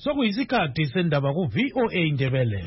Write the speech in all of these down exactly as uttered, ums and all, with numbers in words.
sokuyisikhathi sendaba ku V O A Indebele.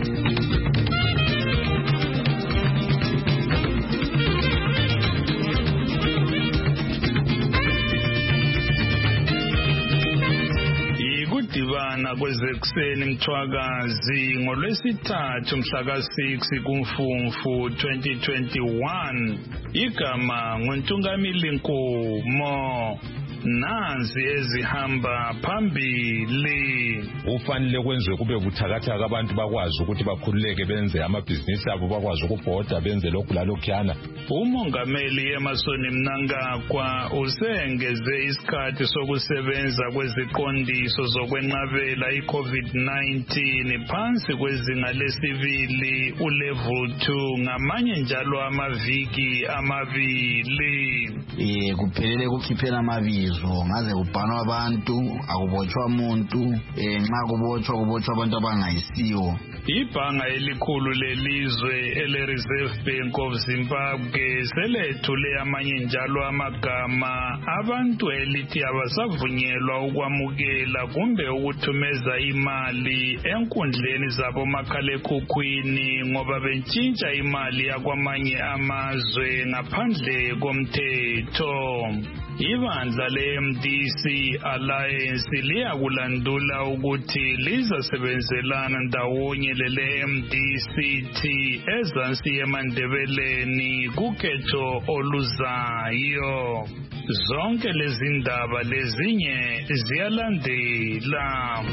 Ikudibana kwezekuseni mthwakazi ngolwesithathu mhla six kuMfumfu twenty twenty-one. Igama nguNtungamili Nkomo. Nanzi ezihamba phambili. Ufanele kwenziwe kube buthakathaka abantu bakwazi ukuthi bakhululeke benze amabhizinisi abo, bakwazi ukubhoda benze lokhu lalokhuyana. Umongameli Emmerson Mnangagwa usengeze isikhathi sokusebenza kweziqondiso zokwenqabela i-COVID nineteen phansi kwezinga lesibili ulevel two ngamanye njalo amaviki amabili. Eh kuphelele kukhiphela amabizo ngaze kubhanwa abantu akubotshwa umuntu eh nxa kubotshwa kubotshwa abantu abangayisiwo. Ibhanga elikhulu lelizwe ele Reserve Bank of Zimbabwe selethule amanye njalo amagama abantu elithi abasavunyelwa ukwamukela kumbe ukuthumeza imali enkundleni zabo makhalekhukhwini ngoba bentshintsha imali yakwamanye amazwe ngaphandle komthetho. Ibandla le-M D C Alliance liyakulandula ukuthi lizasebenzelana ndawonye lele-M D C T ezansi eMandebeleni kukhetho oluzayo. Zonke lezi ndaba lezinye ziyalandela.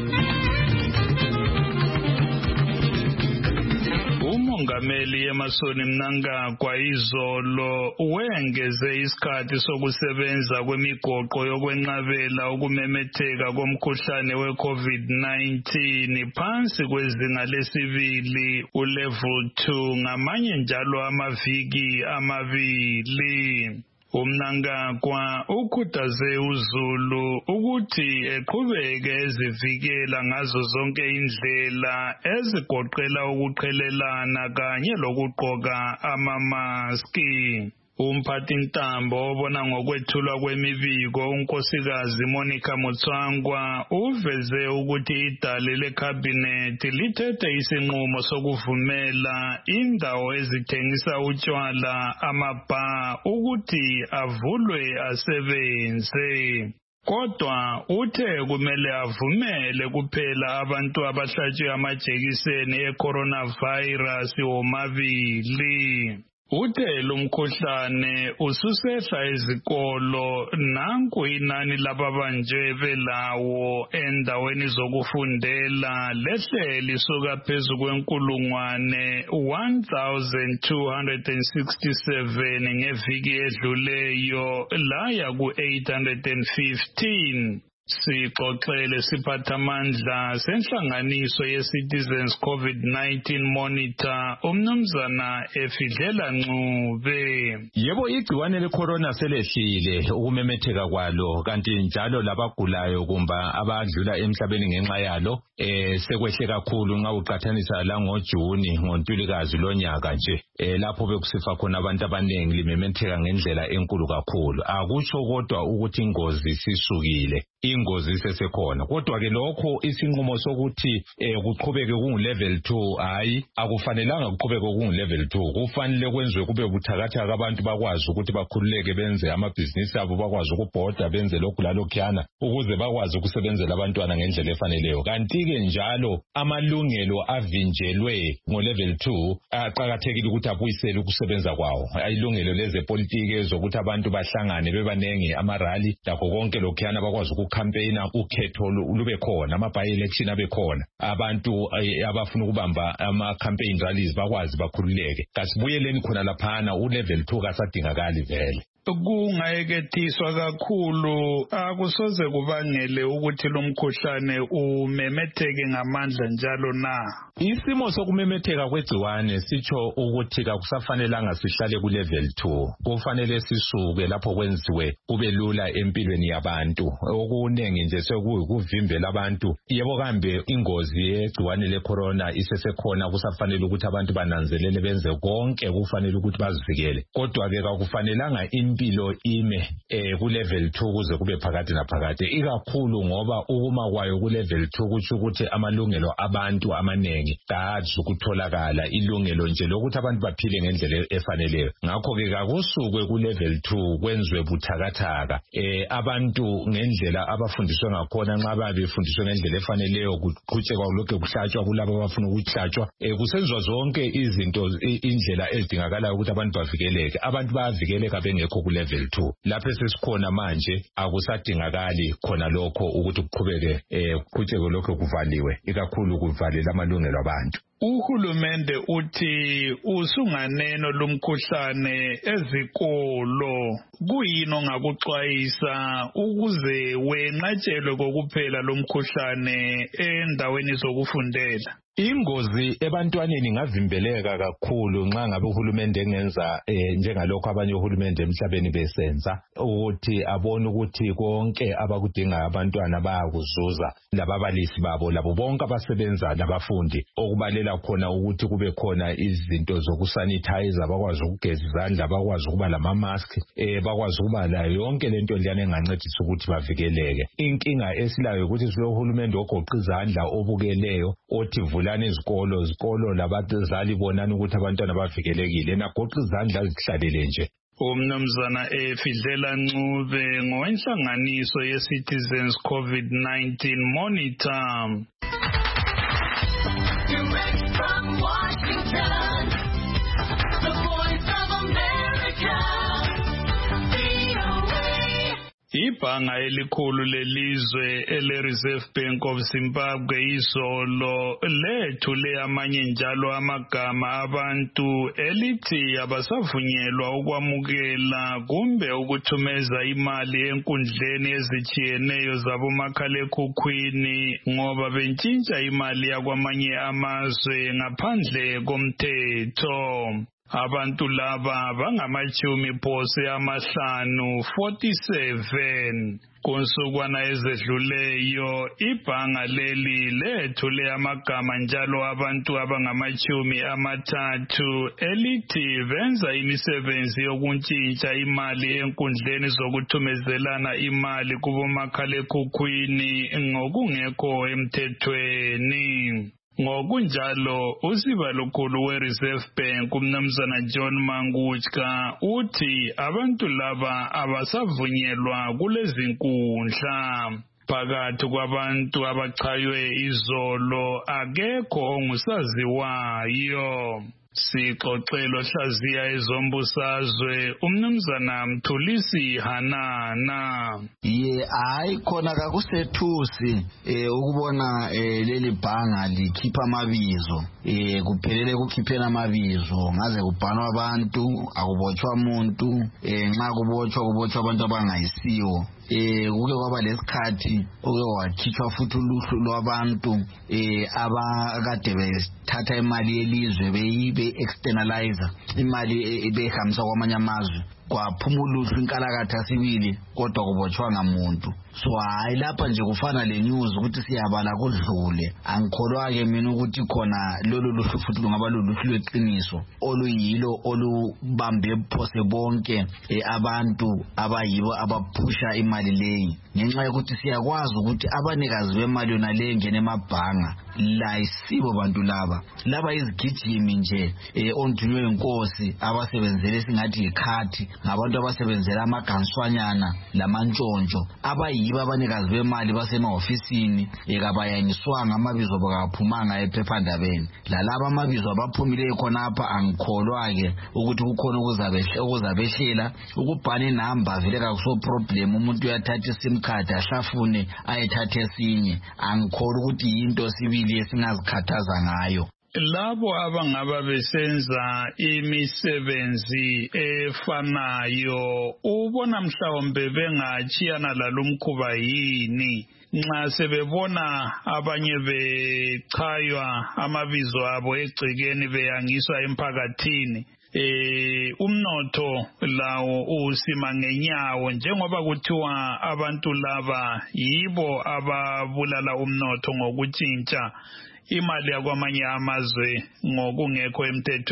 Umongameli Emmerson Mnangagwa izolo wengeze isikhathi sokusebenza kwemigoqo yokwenqabela ukumemetheka komkhuhlane we-COVID nineteen phansi kwezinga lesibili ulevel two ngamanye njalo amaviki amabili. Umnangagwa ukhuthaze uZulu ukuthi eqhubeke ezivikela ngazo zonke indlela ezigoqela ukuqhelelana kanye lokugqoka amamaski. Umphathintambo obona ngokwethulwa kwemibiko unkosikazi Monica Mutswangwa uveze ukuthi idale lekhabhinethi lithethe isinqumo sokuvumela indawo ezithengisa utshwala amabha ukuthi avulwe asebenze. Kodwa uthe kumele avumele kuphela abantu abahlatshwe amajekiseni e-coronavirus womabili. Uthe lo mkhuhlane ususehla ezikolo nanku inani lababanjwe belawo endaweni zokufundela lehle lisuka phezu kwenkulungwane one thousand two hundred sixty-seven ngeviki edluleyo laya ku eight hundred fifteen. Sixoxele siphathamandla senhlanganiso ye-Citizens COVID nineteen Monitor umnumzana Efidlela Ncube. Yebo, igciwane le-corona selehlile ukumemetheka kwalo kanti njalo labagulayo kumba abadlula emhlabeni ngenxa yalo eh sekwehle kakhulu nxa uqathanisa la ngoJuni ngoNtulikazi lonyaka nje eh lapho bekusifa khona abantu abanengi limemetheka ngendlela enkulu kakhulu. Akutsho kodwa ukuthi ingozi sisukile, ingozi sesekhona, kodwa ke lokho isinqumo sokuthi eh kuqhubeke kungu level two hayi akufanelanga kuqhubeke kungu level two. Kufanele kwenziwe kube buthakathaka abantu bakwazi ukuthi bakhululeke benze amabhizinisi abo, bakwazi ukubhoda benze lokhu lalokhuyana ukuze bakwazi ukusebenzela abantwana ngendlela efaneleyo. Kanti ke njalo amalungelo avinjelwe ngo level two aqhakathekile ukuthi abuyisele ukusebenza kwawo. Ayilungelo lezepolitiki ezokuthi abantu bahlangane bebanengi amarally lakho konke lokhuyana bakwazi ukucampaigna ukhetho lube khona, ama-by-election abe khona, abantu abafuna ukubamba ama-campaign rallies bakwazi bakhululeke. Kasibuyeleni khona laphana ulevel two kasadingakali vele. Kungayekethiswa kakhulu akusoze kubangele ukuthi lo mkhuhlane umemetheke ngamandla njalo na. Isimo sokumemetheka kwegciwane sitsho ukuthi akusafanelanga sihlale ku level two. Kufanele sisuke lapho kwenziwe kube lula empilweni yabantu. Okunengi nje sekuvimbela abantu. Yebo kambe ingozi yegciwane le-corona isesekhona, kusafanele ukuthi abantu bananzelele benze konke kufanele ukuthi bazivikele. Kodwa ke akufanelanga into impilo ime eh, ku level two kuze kube phakathi naphakathi ikakhulu ngoba ukuma kwayo ku level two kutsho ukuthi amalungelo abantu amanengi kazi ukutholakala ilungelo nje lokuthi abantu baphile ngendlela efaneleyo ngakho ke kakusukwe ku level two kwenzwe buthakathaka eh abantu ngendlela abafundiswe ngakhona nxa babefundiswe ngendlela efaneleyo kuqhutshekwa lokho kuhlatshwa kulabo abafuna ukuhlatshwa eh kusenzwa zonke izinto indlela ezidingakalayo ukuthi abantu bavikeleke abantu bayavikeleka bengekho ku level two lapho sesikhona manje akusadingakali khona lokho ukuthi kuqhubeke eh kuqhutshekwe lokho kuvaliwe ikakhulu kuvalela amalungelo abantu. Uhulumende uthi usunganeno lumkhuhlane ezikolo kuyini ongakuxwayisa ukuze wenqatshelwe kokuphela lomkhuhlane endaweni zokufundela? Ingozi ebantwaneni ingavimbeleka kakhulu nxa ngabe uhulumende engenza eh, njengalokho abanye uhulumende emhlabeni besenza ukuthi abone ukuthi konke abakudinga abantwana bayakuzuza lababalisi babo labo bonke abasebenza labafundi okubalela khona ukuthi kube khona izinto zokusanitize bakwazi ukugeza izandla bakwazi ukuba lama mask eh bakwazi ukuba la yonke lento leyana engancedisa ukuthi bavikeleke. Inkinga esilayo ukuthi silohulumende ogoqa izandla obukeleyo othi vulani izikolo izikolo labazali bonani ukuthi abantwana bavikelekile nagoqa izandla zihlalele nje. Umnumzana Efidlela Ncube ngowenhlanganiso ye-Citizens COVID nineteen Monitor. Direct from Washington, the Voice of America, V O A. Ibhanga elikhulu lelizwe ele-Reserve Bank of Zimbabwe izolo lethule amanye njalo amagama abantu elithi abasavunyelwa ukwamukela kumbe ukuthumeza imali enkundleni ezitshiyeneyo zabomakhalekhukhwini ngoba bentshintsha imali yakwamanye amazwe ngaphandle komthetho. Abantu laba bangamachumi phose amahlanu forty-seven. Kunsukwana ezedluleyo ibhanga leli lethule amagama njalo abantu abangamachumi amathathu elithi benza imisebenzi yokuntshintsha imali enkundleni zokuthumezelana imali kubomakhalekhukhwini ngokungekho emthethweni. Ngokunjalo usibalukhulu we-Reserve Bank umnumzana John Mangutska uthi abantu laba abasavunyelwa kulezi nkundla. Phakathi kwabantu abachaywe izolo akekho ongusaziwayo. Sixoxelo hlaziya ezombusazwe umnumzana Mthulisi Hanana. Ye hayi khona kakusethusi eh ukubona eh leli bhanga likhipha amabizo eh kuphelele kukhiphena amabizo ngaze kubhanwa abantu akubotshwa umuntu eh nxa kubotshwa kubotshwa abantu abangayisiwo. Eh kuke kwaba lesikhathi oke wakhitshwa futhi uluhlu lwabantu eh abakade bethatha imali yelizwe beyibe externalizer imali behambisa kwamanye amazwe kwaphuma uluhlu inkalakatha sibili kodwa kubotshwanga muntu. So hayi lapha nje kufana le news ukuthi siyabala kudlule angikholwa ke mina ukuthi khona lolu luhlu futhi lungaba loluhlu lweqiniso oluyilo olubambe phose bonke abantu abayibo abaphusha imali leyi ngenxa yokuthi siyakwazi ukuthi abanikazi bemali yona le ngene emabhanga la isibo bantu laba laba izigijimi nje ondunwe inkosi abasebenzele singathi ikhathi ngabantu abasebenzela amaganswanyana lamantshontsho abayiba abanikazi bemali basemahofisini ekabayaniswanga amabizo bakaphumanga ephephandabeni lalaba amabizo abaphumileyo khonapha angikholwa ke ukuthi kukhona ukuzabehla ukuzabehlela ukubhana inamba vele kakuso problem umuntu uyathatha isim card ahlafune ayethatha esinye angikholwa ukuthi into sibili esingazikhathaza ngayo. Labo abangaba besenza imisebenzi efanayo ubona mhlawumbe bengachiyana lalomkhuba yini nxa sebebona abanye bechaywa amabizo abo egcikeni beyangiswa emphakathini? Eh umnotho lawo usima ngenyawo njengoba kuthiwa abantu laba yibo ababulala umnotho ngokutshintsha imali yakwamanye amazwe ngokungekho emthethweni.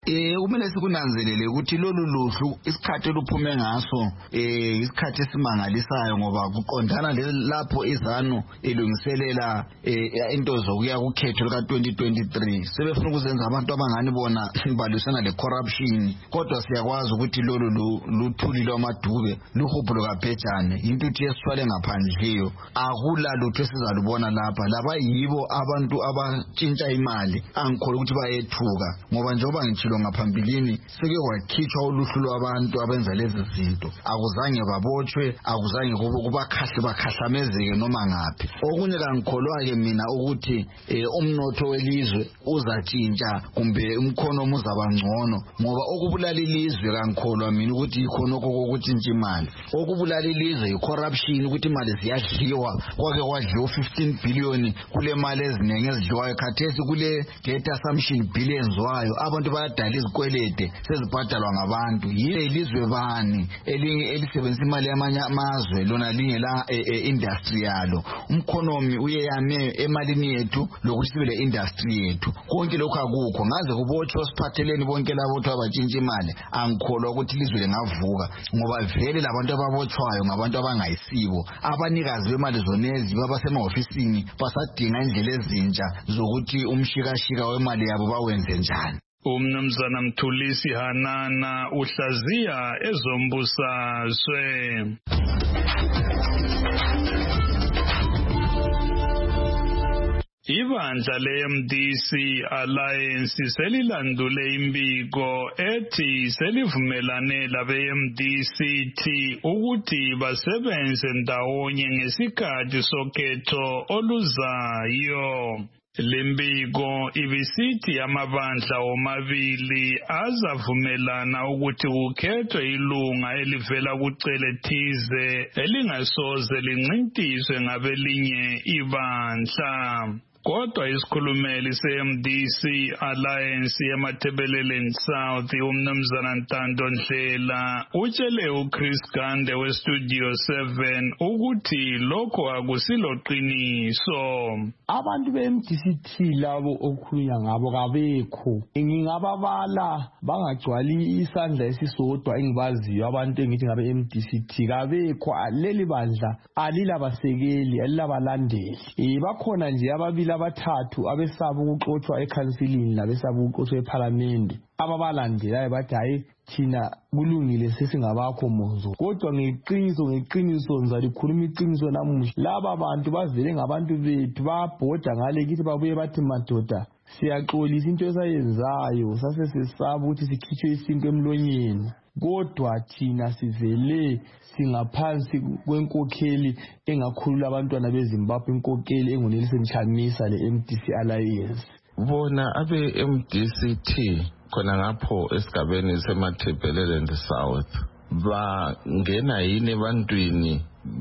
Eh kumele sikunanzelele ukuthi lolu luhlu isikhathi oluphume ngaso eh isikhathi esimangalisayo ngoba kuqondana lapho izanu elungiselela into zokuya kukhetho lika twenty twenty-three sebefuna ukuzenza abantu abangani bona balisana le corruption kodwa siyakwazi ukuthi lolu luthuli lwamadube luhubhulo kaBhejane into ithi esithwale ngaphandleyo akula lutho esizalubona lapha laba yibo abantu abatshintsha imali angikholwa ukuthi bayethuka ngoba njengoba ngitshilo ngaphambilini seke kwakhitshwa uluhlu lwabantu abenza lezi zinto akuzange babotshwe akuzange kubakhahle bakhahlamezeke noma ngaphi okunye kangikholwa ke mina ukuthi umnotho welizwe uzatshintsha kumbe umkhono uzaba ngcono ngoba okubulala ilizwe kangikholwa mina ukuthi ikhono kokutshintsha imali okubulala ilizwe icorruption ukuthi imali ziyadliwa kwake kwadliwa fifteen billion kule mali ezinenge ezidliwayo khathesi kule debt assumption billions wayo abantu bayadala izikwelede sezibhadalwa ngabantu yile ilizwe bani elisebenzisa imali yamanye amazwe lona linye la industrialo umkhonomi uyeyame emalini yethu lokuthi sibe le industry yethu konke lokho akukho ngaze kubotshwa siphatheleni bonke labo abantu abatshintsha imali angikholwa ukuthi ilizwe lingavuka ngoba vele labantu ababotshwayo ngabantu abangayisibo abanikazi bemali zonezi babasemahofisini basadinga indlela ezintsha zokuthi umshikashika wemali yabo bawenze njani. Umnumzana Mthulisi Hanana uhlaziya ezombusazwe. Ibandla le-M D C Alliance selilandule imbiko ethi selivumelane labe-M D C T ukuthi basebenze ndawonye ngesikhathi sokhetho oluzayo. Lembiko ibisithi amabandla omabili azavumelana ukuthi kukhethwe ilunga elivela kucele thize elingasoze lincintiswe ngabelinye ibandla. Kodwa isikhulumeli se-M D C Alliance yamathebeleleni South umnumzana Ntando Ndlela utshele uChris Gande weStudio seven ukuthi lokho akusiloqiniso. Abantu be-M D C T labo okukhulunywa ngabo kabekho ngingababala bangagcwali isandla esisodwa engibaziyo abantu engithi ngabe M D C T kabekho leli bandla alilabasekeli alilabalandeli eh bakhona nje ababili abathathu abesaba ukuxoxwa eCouncilini labesaba ukuxoxwa eParliament ababalandelayo bathi hayi thina kulungile sesingabakho monzo kodwa ngeqiniso ngeqiniso ngizalikhuluma iqiniso namuhla laba bantu bavele ngabantu bethu babhoda ngale kithi babuye bathi madoda siyaxolisa into esayenzayo sase sesaba ukuthi sikhitshwe isinto emlonyeni kodwa thina sivele singaphansi kwenkokheli engakhulula abantwana beZimbabwe inkokheli enguNelson Chamisa le-M D C Alliance. Bona abe-M D C T khona ngapho esigabeni semathebeleleni South bangena yini ebantwini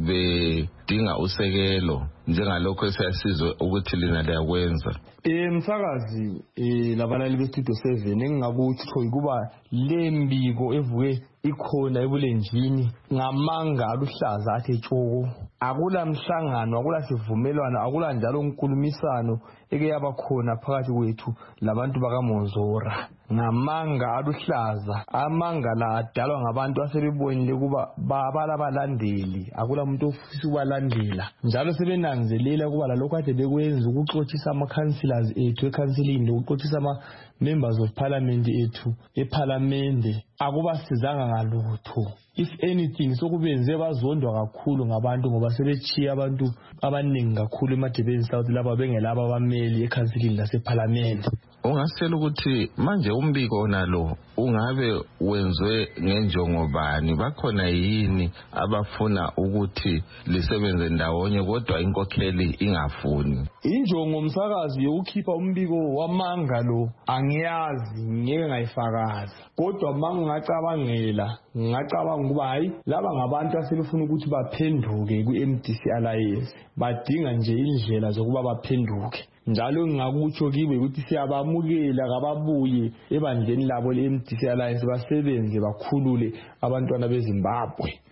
bedinga usekelo njengalokho esiyasizwe ukuthi lina liyakwenza? Eh msakazi eh labalali beStudio seven engingakuthi kuba lembiko evuke ikhona ebulenjini ngamanga aluhlaza athe tshoko akula mhlangano akula sivumelwano akula njalo unkulumisano eke yabakhona phakathi kwethu labantu bakaMonzora ngamanga aluhlaza amanga la adalwa ngabantu asebebonile kuba babala balandeli akula umuntu ofisa ukubalandela njalo sebenanzelela kuba lalokho ade bekwenza ukuxoxisa ama-councillors ethu eCouncilini lokuxoxisa ama-members of parliament ethu eParliament akubasizanga ngalutho. If anything sokubenze bazondwa kakhulu ngabantu ngoba sebechiya abantu abaningi kakhulu emadebeni South laba bengelaba abameli eCouncilini laseParliament. Ungasela ukuthi manje umbiko nalo ungabe wenzwe ngenjongo bani bakhona yini abafuna ukuthi lisebenze ndawonye kodwa inkokheli ingafuni? Injongo umsakazi yokukhipha umbiko wamanga lo angiyazi ngeke ngayifakaza kodwa mangingacabangela ngicabanga ukuba hayi laba ngabantu asebefuna ukuthi baphenduke ku-M D C Alliance badinga nje indlela zokuba baphenduke njalo ngingakutsho kibe ukuthi siyabamukela kababuye ebandleni labo le-M D C Alliance basebenze bakhulule abantwana beZimbabwe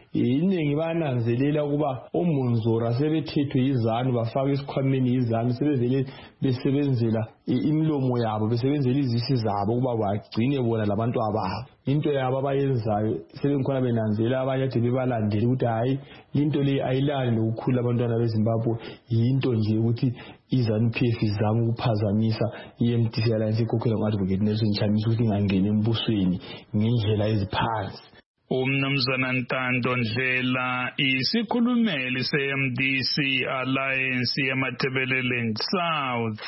iningi bananzelela ukuba omonzora sebethethwe izanu bafaka isikhwameni izanu sebevele besebenzela imlomo yabo besebenzela izisi zabo ukuba bagcine bona labantu ababo into yabo abayenzayo sebengikhona benanzela abanye ade bebalandele ukuthi hayi into le ayilani lokukhula abantwana beZimbabwe into nje ukuthi izanu P F izama ukuphazamisa i-M D C Alliance ikhokhela ngo-Advocate Nelson Chamisa ukuthi ingangeni embusweni ngendlela eziphansi. Umnumzana Ntando Ndlela isikhulumeli se-M D C Alliance yamaTebeleland South.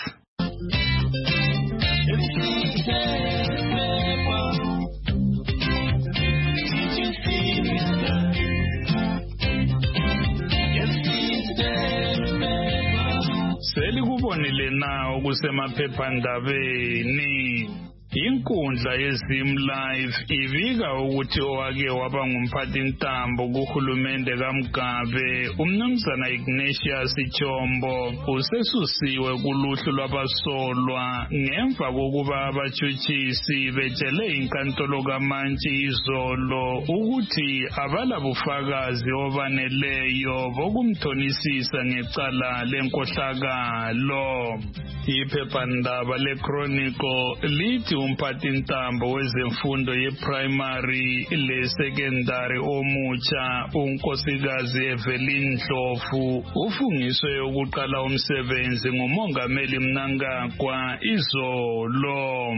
Selikubonile na okusemaphephandabeni inkundla yeZim Live ivika ukuthi owake waba ngumphathintambo kuhulumende kaMgabe umnumzana Ignatius Chombo usesusiwe kuluhlu lwabasolwa ngemva kokuba abatshutshisi betshele inkantolo kaMantshi izolo ukuthi abalabufakazi obaneleyo bokumthonisisa ngecala lenkohlakalo. Iphephandaba leChronicle lithi umphathintambo wezemfundo yeprimary le-secondary omutsha unkosikazi Evelyn Ndlovu ufungiswe ukuqala umsebenzi ngumongameli Mnangagwa izolo.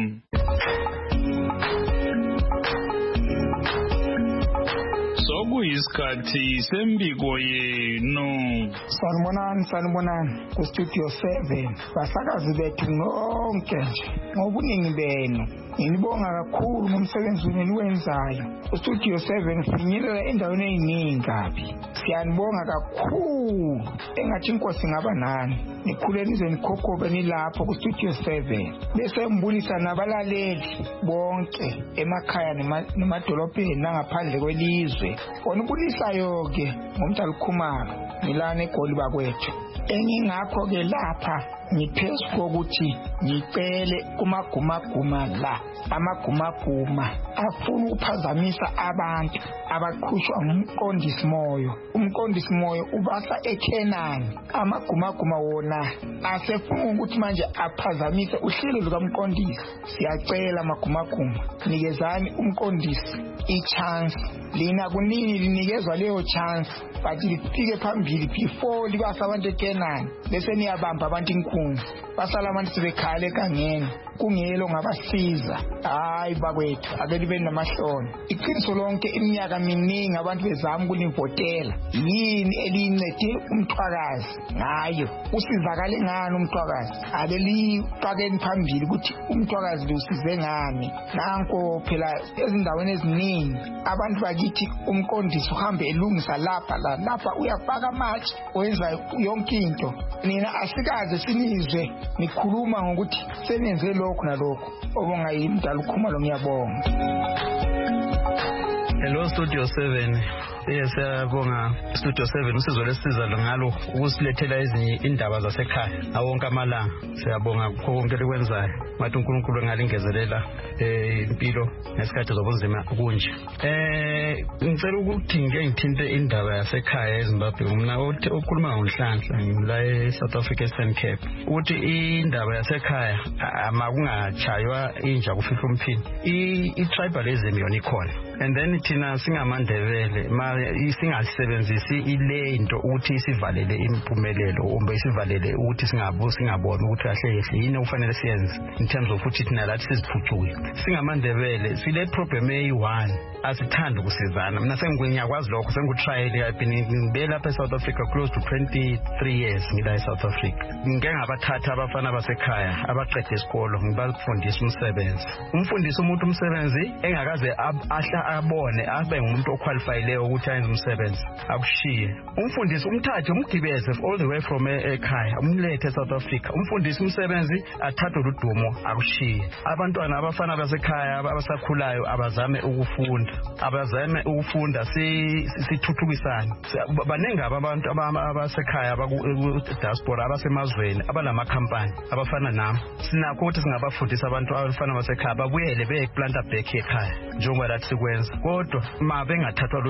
Sokuyisikhathi sembiko yenu. Sanibonani sanibonani ku studio seven basakazi bethu nonke nje ngobuningi benu ngibonga kakhulu ngomsebenzi eniwenzayo ku studio seven finyelela endaweni eziningi kabi siyanibonga kakhulu engathi inkosi ngaba nani nikhuleni nize nikhokhobe nilapho ku studio seven bese mbulisa nabalaleli bonke emakhaya nemadolobheni nangaphandle kwelizwe onibulisayo ke ngomdalikhumalo milana egoli bakwethu engingakho ke lapha ngiphezu kokuthi ngicele kumagumaguma la amagumaguma afuna ukuphazamisa abantu abaqhushwa ngumqondisi moyo umqondisi moyo ubasa eKenani amagumaguma wona asefuna ukuthi manje aphazamise uhlelo lukamqondisi siyacela amagumaguma nikezani umqondisi i-chance lina kunini linikezwa leyo chance bathi lifike phambili before libasa abantu eKenani bese niyabamba abantu inkunzi basala abantu sebekhale kangeni kungelo ngabasiza hayi bakwethu ake libe namahloni iqiniso lonke iminyaka miningi abantu bezama ukunivotela yini elincede umthwakazi ngayo usizakale ngani umthwakazi ake lifakeni phambili ukuthi umthwakazi lusize ngani nanko phela ezindaweni eziningi abantu bakithi umqondisi uhambe elungisa lapha la lapha uyafaka amatshe wenza yonke into nina asikaze sinizwe nikhuluma ngokuthi senenze lokho nalokho obonga yimdala ukhumalo ngiyabonga. Hello Studio seven. Yes, siyabonga Studio seven usizwe lesiza ngalo ukusilethela ezinye indaba zasekhaya awonke amalanga siyabonga konke likwenzayo mathi uNkulunkulu engalingezelela eh impilo nesikhathi zobunzima kunje eh ngicela ukuthi ngeke ngithinte indaba yasekhaya eZimbabwe mina okhuluma ngoNhlanhla ngila eSouth Africa Eastern Cape uthi indaba yasekhaya makungachaywa inja kufihla umphini i-tribalism yona ikhona and then thina singamandebele singasebenzisi ile into ukuthi isivalele impumelelo umbe isivalele ukuthi singabu singabona ukuthi kahle kahle yini okufanele siyenze in terms of ukuthi thina lathi siziphucuke singamandebele sile problem eyi one asithanda ukusizana mina sengiyakwazi lokho sengutrial I've been lapha eSouth Africa close to twenty-three years ngila eSouth Africa ngeke ngabathatha abafana basekhaya abaqede isikolo ngibafundisa umsebenzi umfundisa umuntu umsebenzi engakaze ahla abone abe ngumuntu oqualified ukuthi ayenze umsebenzi akushiye umfundisi umthathe umgibeze all the way from ekhaya umlethe eSouth Africa umfundisi umsebenzi athathe udumo akushiye abantwana abafana basekhaya abasakhulayo abazame ukufunda abazame ukufunda sithuthukisana banenge abantu abasekhaya abaku diaspora abasemazweni abanama company abafana nami sinakho ukuthi singabafundisa abantu abafana basekhaya babuyele beyeplanta back ekhaya njengoba lathi sikwenza kodwa mabe ngathathwa ludumo mina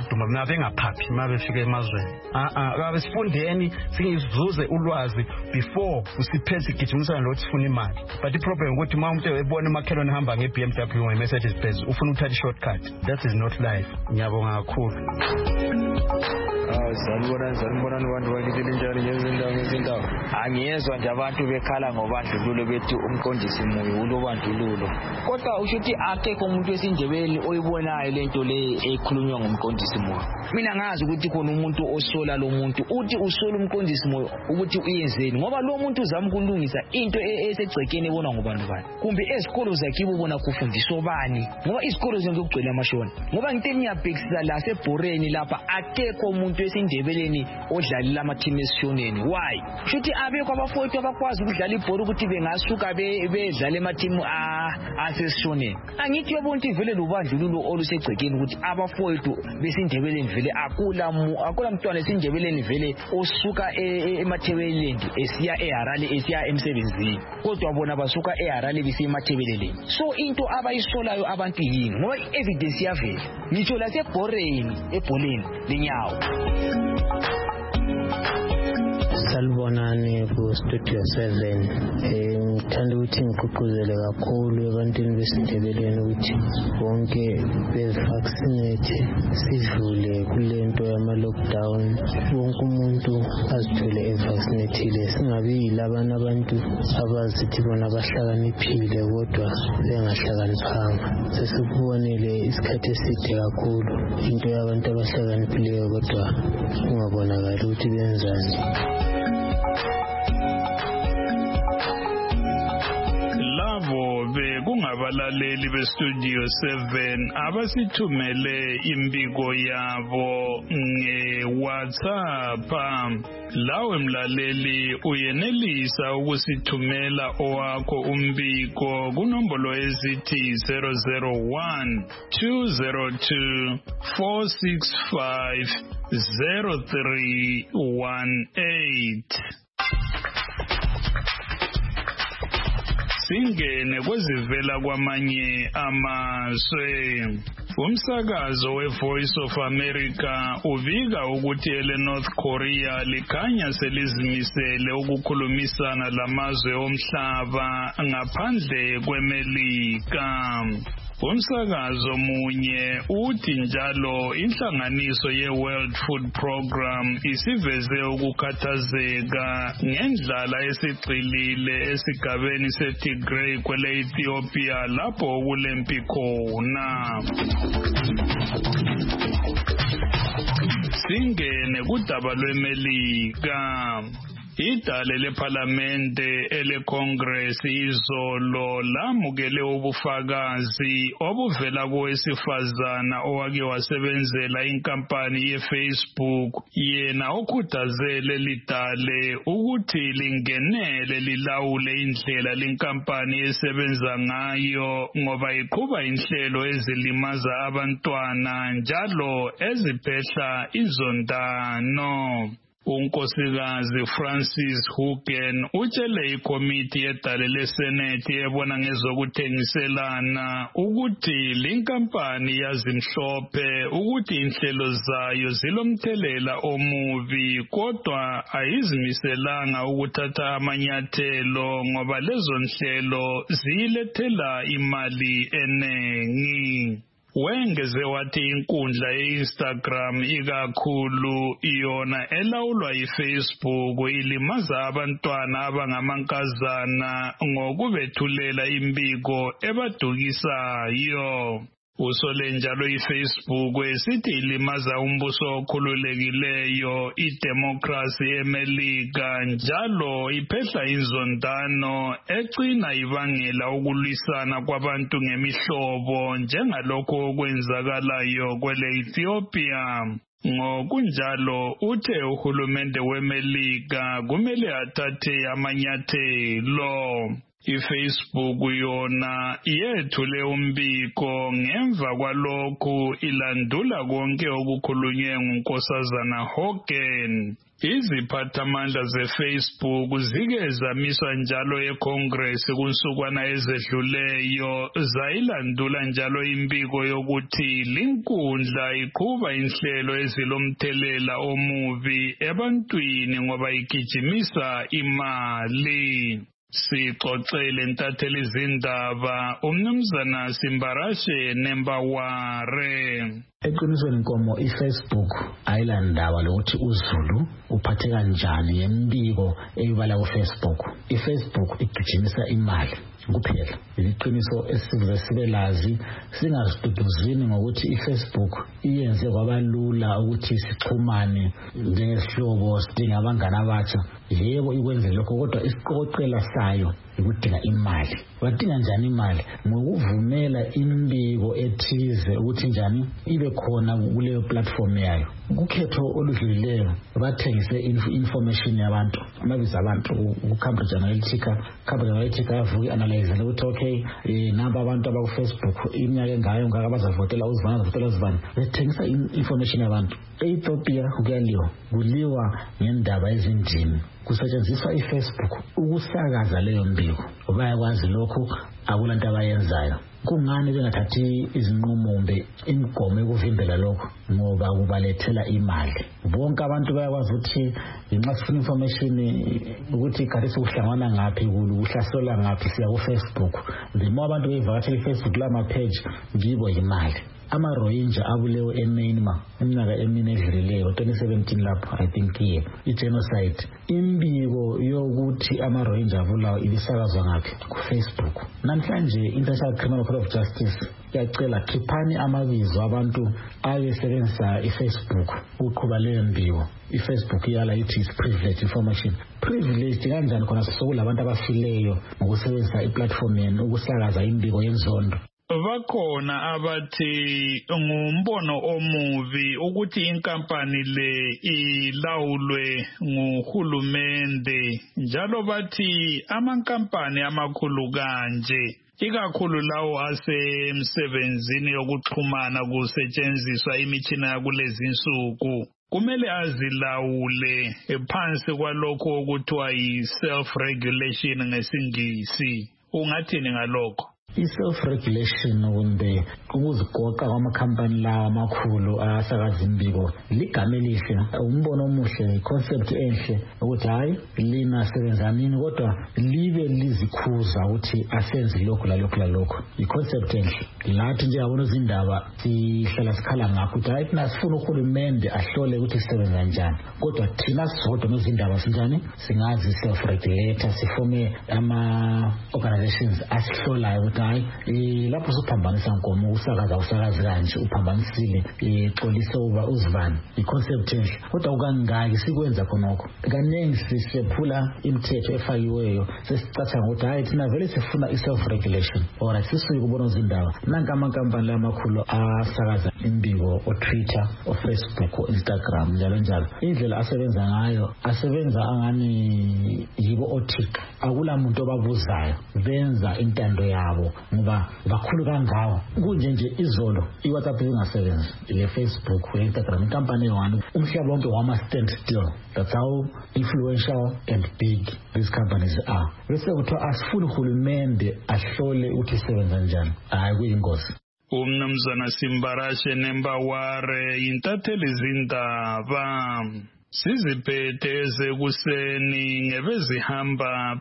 abengaphaphi uma befika emazweni. Ah, sifundeni singizuze ulwazi before usiphethe igijimisana lo sifuna imali. But the problem ukuthi uma umuntu ebona umakhelwane ehamba nge-B M W nge-Mercedes Benz ufuna ukuthatha i-shortcut. That is not life. Ngiyabonga kakhulu. Ah, sanibona sanibona abantu bakithe njalo ngezindawo ngezindawo. Angiyezwa nje abantu bekhala ngobandlululo bethi umqondisi moyo ulobandlululo. Kodwa ushuthi akekho umuntu wesindebeli oyibonayo lento le ekhulunywa ngomqondisi moyo. Mina ngazi ukuthi khona umuntu osola lo muntu uthi usola umqondisi moyo ukuthi uyenzeni ngoba lo muntu uzama ukulungisa into esegcekeni ebonwa ngobantu bani. Kumbe ezikolo zakibo ubona kufundiswa bani ngoba izikolo zonke kugcwele amashona. Ngoba ngithe ngiyabhekisisa la seBhoreni lapha akekho umuntu wesindebeleni odlalela ama team esishoneni. Why? Shuthi abekho abafowethu abakwazi ukudlala ibhola ukuthi bengasuka bedlala ema team asesishoneni. Angithi yobonke ivele lobandlululo olusegcekeni ukuthi abafowethu besindebeleni vele akula akula mntwana esindebeleni vele osuka emathebeleni esiya eHarare esiya emsebenzini. Kodwa bona basuka eHarare besiya emathebeleni. So into abayisolayo abantu yini ngoba evidence yavela. Ngitsho la seBhoreni ebholeni lenyawo. Salibonani ku Studio seven. Eh ngithanda ukuthi ngigqugquzele kakhulu ebantwini besindebeleni ukuthi bonke bevaccinate sidlule kulento yama lockdown. Wonke umuntu azithole evaccinatile singabi yilabana abantu abazithi bona bahlakaniphile kodwa bengahlakaniphanga. Sesikubonile isikhathi eside kakhulu into yabantu abahlakaniphileyo kodwa ungabonakala ukuthi benzani. Labo bekungabalaleli beStudio seven abasithumele imbiko yabo nge-WhatsApp. Lawe mlaleli uyenelisa ukusithumela owakho umbiko kunombolo ezithi zero zero one two zero two four six five zero three one eight. Singene kwezivela kwamanye amazwe. Umsakazo we-Voice of America ubika ukuthi ele North Korea likhanya selizimisele ukukhulumisana lamazwe omhlaba ngaphandle kweMelika. Umsakazo munye uthi njalo inhlanganiso ye-World Food Program isiveze ukukhathazeka ngendlala esigxilile esigabeni seTigray kwele Ethiopia lapho kulempi khona. Singene kudaba lweMelika. Idale leParlamente eleCongress izolo lamukele ubufakazi obuvela kowesifazana owake wasebenzela inkampani yeFacebook yena okhuthazele lidale ukuthi lingenele lilawule indlela lenkampani esebenza ngayo ngoba iqhuba inhlelo ezilimaza abantwana njalo eziphehla izondano. Unkosikazi Francis Haugen utshele ikomiti yedale leSenate ebona ngezokuthengiselana ukuthi linkampani yazimhlophe ukuthi inhlelo zayo zilomthelela omubi kodwa ayizimiselanga ukuthatha amanyathelo ngoba lezo nhlelo ziyilethela imali enengi. Wengeze wathi inkundla ye-Instagram ikakhulu iyona elawulwa yi-Facebook ilimaza abantwana abangamankazana ngokubethulela imbiko ebadukisayo. Usole njalo iFacebook esithi ilimaza umbuso okhululekileyo idemocracy eMelika njalo iphehla inzondano egcina ibangela ukulwisana kwabantu ngemihlobo njengalokho okwenzakalayo kwele Ethiopia. Ngokunjalo uthe uhulumende weMelika kumele athathe amanyathelo. iFacebook yona yethule umbiko ngemva kwalokhu ilandula konke okukhulunywe nguNkosazana Hogan. Iziphathamandla zeFacebook zike zamiswa njalo eCongress kunsukwana ezedluleyo zayilandula njalo imbiko yokuthi linkundla iqhuba inhlelo ezilomthelela omubi ebantwini ngoba igijimisa imali. Sixoxele ntatheli izindaba umnumzana Simbarashe Nembaware. Eqinisweni inkomo iFacebook ayilandaba lokuthi uZulu uphathe kanjani yembiko eyibala kuFacebook. iFacebook igijimisa imali kuphela. Iqiniso esize sibelazi singasiduduzini ngokuthi iFacebook iyenze kwabalula ukuthi sixhumane njengesihlobo sidinga abangane abatsha. Yebo ikwenze lokho kodwa isiqoqela sayo ikudinga imali. Wadinga njani imali? Ngokuvumela imbiko ethize ukuthi njani ibe khona kuleyo platform yayo. Ukhetho oludlulileyo bathengise information yabantu, amabizo abantu ku Cambridge Analytica. Cambridge Analytica yavuka analyze ukuthi okay namba abantu abaku Facebook iminyaka engayo ngaka bazavotela uzivana bazavotela uzivana. Bethengisa information yabantu. eEthiopia kuyaliwa kuliwa ngendaba ezindini. Kusetshenziswa iFacebook ukusakaza leyo mbiko. Bayakwazi lokho akulanto abayenzayo. Kungani bengathathi izinqumo mbe imigomo ekuvimbela lokho ngoba kubalethela imali. Bonke abantu bayakwazi ukuthi nxa sifuna information ukuthi khathesi uhlangana ngaphi ukuhlasola ngaphi siya ku Facebook. Ndimo abantu bevakatshela iFacebook lama page ngibo imali. Ama-Rohingya abulewe eMyanmar iminyaka emine edlulileyo twenty seventeen lapho I think ye i-genocide. Imbiko yokuthi ama-Rohingya abulawa ibisakazwa ngaphi kuFacebook. Namhlanje International Criminal Court of Justice yacela khiphani amabizo abantu ayesebenzisa iFacebook uqhuba leyo mbiko. iFacebook yala ithi is privileged information. Privileged kanjani khona sokulabantu abafileyo ngokusebenzisa iplatform yenu ukusakaza imbiko yenzondo? Bakhona abathi ngumbono omubi ukuthi inkampani le ilawulwe nguhulumende, njalo bathi amankampani amakhulu kanje ikakhulu lawo asemsebenzini yokuxhumana kusetshenziswa imitshina yakulezi insuku kumele azilawule phansi kwalokho okuthiwa yi-self-regulation ngesingisi. Ungathini ngalokho? I-self-regulation kumbe ukuzigoqa kwamakhampani lawa amakhulu asakaza imbiko ligama elihle, umbono omuhle, concept enhle ukuthi hayi lina sebenza nini kodwa libe lizikhuza ukuthi asenze lokho lalokho lalokho. I-concept enhle. Lathi nje yabona izindaba sihlala sikhala ngakho ukuthi hayi thina sifuna uhulumende ahlole ukuthi sisebenza kanjani, kodwa thina sodwa nezindaba sinjani singazi self-regulator, sifome ama-organizations asihlolayo ukuthi hayi lapho suphambanisa nkomo usakaza usakaza kanje uphambanisile ixolise uba uzivana. I-concept enhle kodwa ukangaki sikwenza khonokho. Kaningi sisephula imithetho efakiweyo sesicatsha ngokuthi hayi thina vele sifuna i-self-regulation or sisuke kubona izindaba. Nanka amankampani lamakhulu asakaza imbiko o-Twitter, o-Facebook, o-Instagram njalo njalo. Indlela asebenza ngayo asebenza angani yibo othika, akula muntu obabuzayo, benza intando yabo ngoba bakhulu kangawo. Kunje nje izolo iWhatsApp ingasebenzi, le Facebook, Instagram, inkampani yona umhlaba wonke wama stand still. That's how influential and big these companies are. Bese kuthiwa asifuni uhulumende ahlole ukuthi isebenza njani. Hayi kuyingozi. Umnumzana Simbarashe Nembaware intatheli izindaba. Siziphethe ekuseni ngebezihamba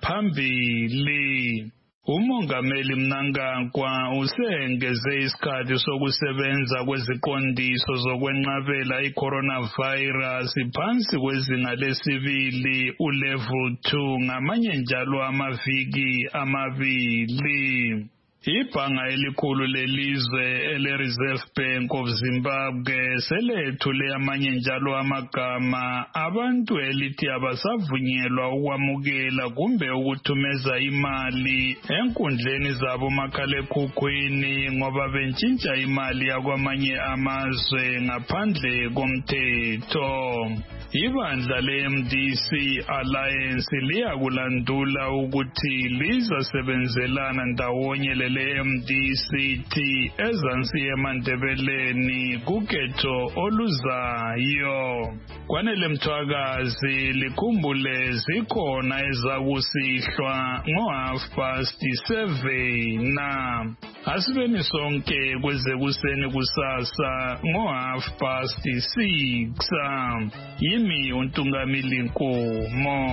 phambili. Umongameli Mnangagwa usengeze isikhathi sokusebenza kweziqondiso zokwenqabela i-coronavirus phansi kwezinga lesibili ulevel two ngamanye njalo amaviki amabili. Ibhanga elikhulu lelizwe ele-Reserve Bank of Zimbabwe selethule amanye njalo amagama abantu elithi abasavunyelwa ukwamukela kumbe ukuthumeza imali enkundleni zabo makhalekhukhwini ngoba bentshintsha imali yakwamanye amazwe ngaphandle komthetho. Ibandla le-M D C Alliance liyakulandula ukuthi lizasebenzelana ndawonye le-M D C T ezansi eMandebeleni kukhetho oluzayo. Kwanele Mthwakazi likhumbule zikhona ezakusihlwa ngo-half past seven na asibeni sonke kwezekuseni kusasa ngo-half past six. Yimi uNtungamili Nkomo.